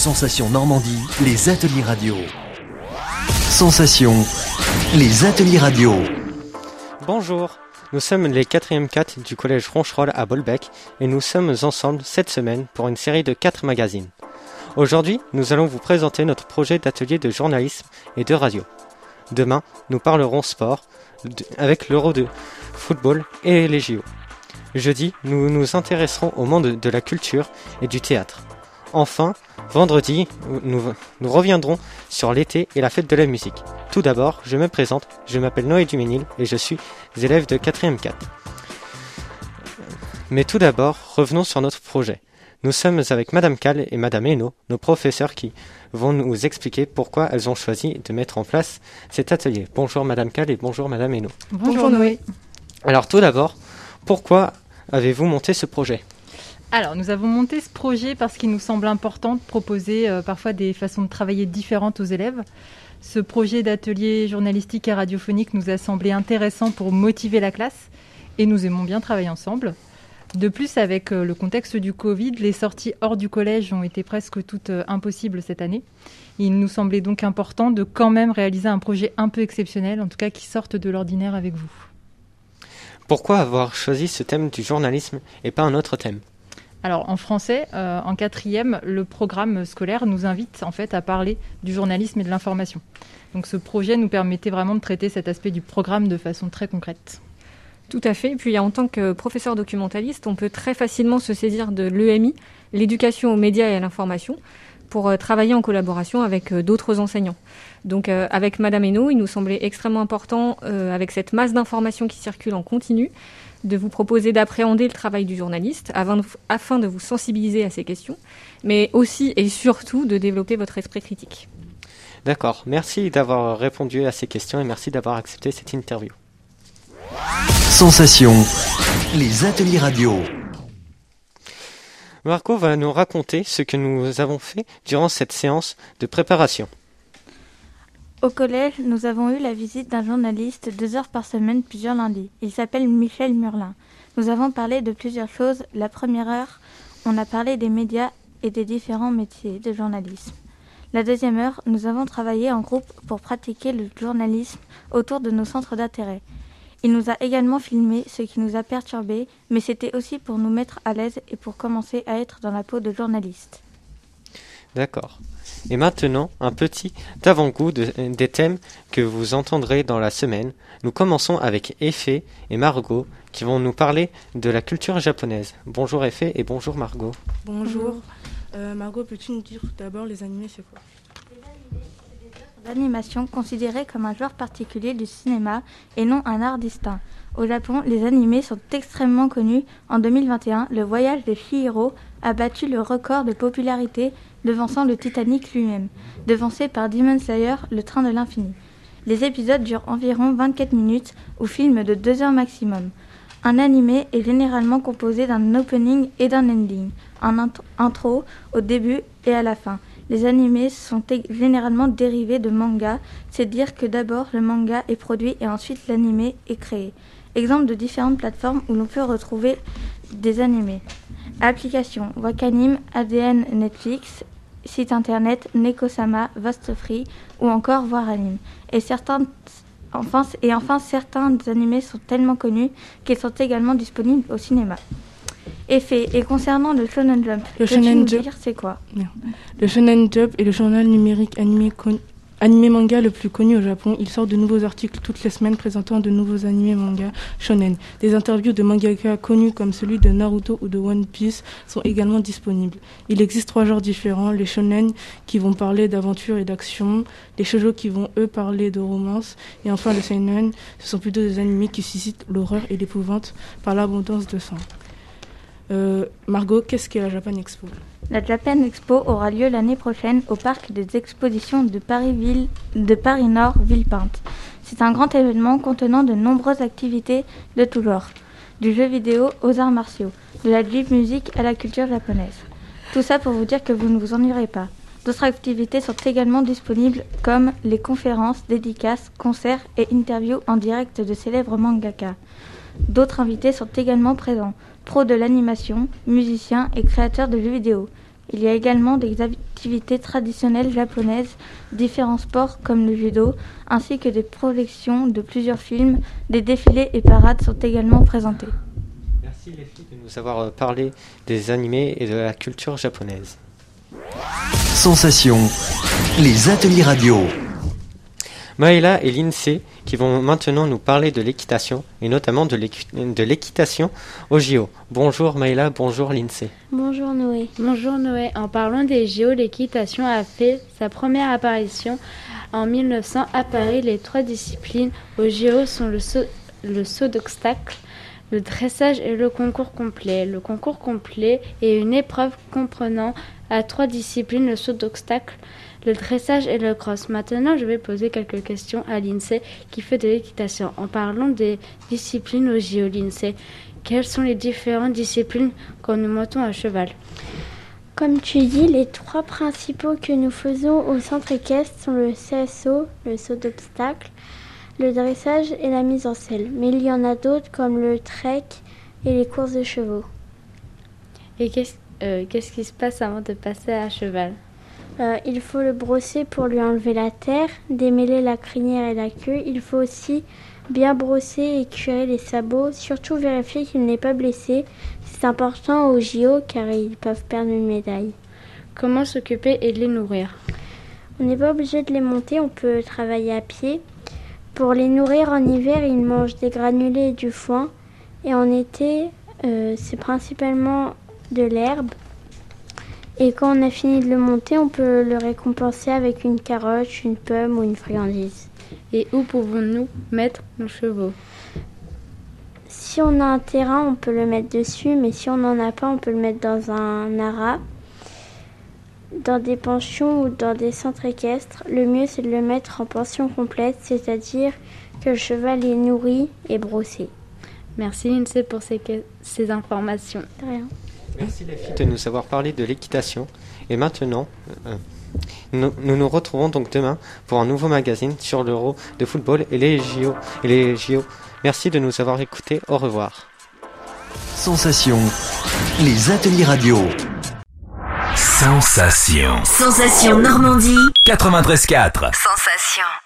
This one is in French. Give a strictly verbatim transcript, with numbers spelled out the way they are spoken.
Sensation Normandie, les ateliers radio. Sensation, les ateliers radio. Bonjour, nous sommes les quatrième quatre du collège Roncherolles à Bolbec et nous sommes ensemble cette semaine pour une série de quatre magazines. Aujourd'hui, nous allons vous présenter notre projet d'atelier de journalisme et de radio. Demain, nous parlerons sport avec l'Euro de football et les J O. Jeudi, nous nous intéresserons au monde de la culture et du théâtre. Enfin, vendredi, nous, nous reviendrons sur l'été et la fête de la musique. Tout d'abord, je me présente, je m'appelle Noé Duménil et je suis élève de quatrième quatre. Mais tout d'abord, revenons sur notre projet. Nous sommes avec Madame Cal et Madame Hainaut, nos professeurs qui vont nous expliquer pourquoi elles ont choisi de mettre en place cet atelier. Bonjour Madame Cal et bonjour Madame Hainaut. Bonjour Noé. Alors tout d'abord, pourquoi avez-vous monté ce projet ? Alors, nous avons monté ce projet parce qu'il nous semble important de proposer euh, parfois des façons de travailler différentes aux élèves. Ce projet d'atelier journalistique et radiophonique nous a semblé intéressant pour motiver la classe et nous aimons bien travailler ensemble. De plus, avec euh, le contexte du Covid, les sorties hors du collège ont été presque toutes euh, impossibles cette année. Il nous semblait donc important de quand même réaliser un projet un peu exceptionnel, en tout cas qui sorte de l'ordinaire avec vous. Pourquoi avoir choisi ce thème du journalisme et pas un autre thème ? Alors en français, euh, en quatrième, le programme scolaire nous invite en fait à parler du journalisme et de l'information. Donc ce projet nous permettait vraiment de traiter cet aspect du programme de façon très concrète. Tout à fait. Puis en tant que professeur documentaliste, on peut très facilement se saisir de l'E M I, l'éducation aux médias et à l'information, pour euh, travailler en collaboration avec euh, d'autres enseignants. Donc euh, avec Madame Hainaut, il nous semblait extrêmement important, euh, avec cette masse d'informations qui circulent en continu, de vous proposer d'appréhender le travail du journaliste afin de, afin de vous sensibiliser à ces questions, mais aussi et surtout de développer votre esprit critique. D'accord, merci d'avoir répondu à ces questions et merci d'avoir accepté cette interview. Sensation, les ateliers radio. Marco va nous raconter ce que nous avons fait durant cette séance de préparation. Au collège, nous avons eu la visite d'un journaliste deux heures par semaine, plusieurs lundis. Il s'appelle Michel Murlin. Nous avons parlé de plusieurs choses. La première heure, on a parlé des médias et des différents métiers de journalisme. La deuxième heure, nous avons travaillé en groupe pour pratiquer le journalisme autour de nos centres d'intérêt. Il nous a également filmé, ce qui nous a perturbés, mais c'était aussi pour nous mettre à l'aise et pour commencer à être dans la peau de journaliste. D'accord. Et maintenant, un petit avant-goût de, des thèmes que vous entendrez dans la semaine. Nous commençons avec Effet et Margot qui vont nous parler de la culture japonaise. Bonjour Effet et bonjour Margot. Bonjour. Euh, Margot, peux-tu nous dire tout d'abord les animés, c'est quoi ? L'animation considérée comme un genre particulier du cinéma et non un art distinct. Au Japon, les animés sont extrêmement connus. En deux mille vingt et un, Le Voyage de Chihiro a battu le record de popularité, devançant le Titanic lui-même, devancé par Demon Slayer, Le Train de l'Infini. Les épisodes durent environ vingt-quatre minutes ou filment de deux heures maximum. Un animé est généralement composé d'un opening et d'un ending, un int- intro au début et à la fin. Les animés sont t- généralement dérivés de manga, c'est dire que d'abord le manga est produit et ensuite l'animé est créé. Exemple de différentes plateformes où l'on peut retrouver des animés. Applications Wakanim, A D N Netflix, site internet Nekosama, Vastfree ou encore Voiranim. Et certains enfin, et enfin certains animés sont tellement connus qu'ils sont également disponibles au cinéma. Effet. Et concernant le Shonen Jump, le peux-tu Shonen nous Jump, dire c'est quoi ? Le Shonen Jump est le journal numérique animé, con, animé manga le plus connu au Japon. Il sort de nouveaux articles toutes les semaines présentant de nouveaux animés manga shonen. Des interviews de mangaka connus comme celui de Naruto ou de One Piece sont également disponibles. Il existe trois genres différents, les shonen qui vont parler d'aventure et d'action, les shoujo qui vont eux parler de romance, et enfin le seinen, ce sont plutôt des animés qui suscitent l'horreur et l'épouvante par l'abondance de sang. Euh, Margot, qu'est-ce qu'est la Japan Expo ? La Japan Expo aura lieu l'année prochaine au parc des expositions de Paris-Ville, de Paris-Nord, Villepinte. C'est un grand événement contenant de nombreuses activités de tout genre, du jeu vidéo aux arts martiaux, de la J music à la culture japonaise. Tout ça pour vous dire que vous ne vous ennuierez pas. D'autres activités sont également disponibles comme les conférences, dédicaces, concerts et interviews en direct de célèbres mangaka. D'autres invités sont également présents, pros de l'animation, musiciens et créateurs de jeux vidéo. Il y a également des activités traditionnelles japonaises, différents sports comme le judo, ainsi que des projections de plusieurs films. Des défilés et parades sont également présentés. Merci les filles de nous avoir parlé des animés et de la culture japonaise. Sensation, les ateliers radio. Maëla et Lindsay qui vont maintenant nous parler de l'équitation et notamment de, l'équi- de l'équitation au J O. Bonjour Maëla, bonjour Lindsay. Bonjour Noé. Bonjour Noé. En parlant des J O, l'équitation a fait sa première apparition en mille neuf cents à Paris. Les trois disciplines au J O sont le saut, le saut d'obstacle, le dressage et le concours complet. Le concours complet est une épreuve comprenant à trois disciplines, le saut d'obstacle, le dressage et le cross. Maintenant, je vais poser quelques questions à Lindsay qui fait de l'équitation. En parlant des disciplines au J O, Lindsay, quelles sont les différentes disciplines quand nous montons à cheval? Comme tu dis, les trois principaux que nous faisons au centre équestre sont le C S O, le saut d'obstacle, le dressage et la mise en selle. Mais il y en a d'autres comme le trek et les courses de chevaux. Et qu'est-ce, euh, qu'est-ce qui se passe avant de passer à cheval? Euh, il faut le brosser pour lui enlever la terre, démêler la crinière et la queue. Il faut aussi bien brosser et curer les sabots, surtout vérifier qu'il n'est pas blessé. C'est important au J O car ils peuvent perdre une médaille. Comment s'occuper et les nourrir? On n'est pas obligé de les monter, on peut travailler à pied. Pour les nourrir en hiver, ils mangent des granulés et du foin. Et en été, euh, c'est principalement de l'herbe. Et quand on a fini de le monter, on peut le récompenser avec une carotte, une pomme ou une friandise. Et où pouvons-nous mettre nos chevaux? Si on a un terrain, on peut le mettre dessus, mais si on n'en a pas, on peut le mettre dans un haras, dans des pensions ou dans des centres équestres. Le mieux, c'est de le mettre en pension complète, c'est-à-dire que le cheval est nourri et brossé. Merci Lindsay pour ces, ces informations. De rien. Merci les filles de nous avoir parlé de l'équitation. Et maintenant, euh, nous, nous nous retrouvons donc demain pour un nouveau magazine sur l'Euro de football et les J O. Et les J O. Merci de nous avoir écoutés. Au revoir. Sensation, les ateliers radio. Sensation. Sensation Normandie. quatre-vingt-treize quatre. Sensation.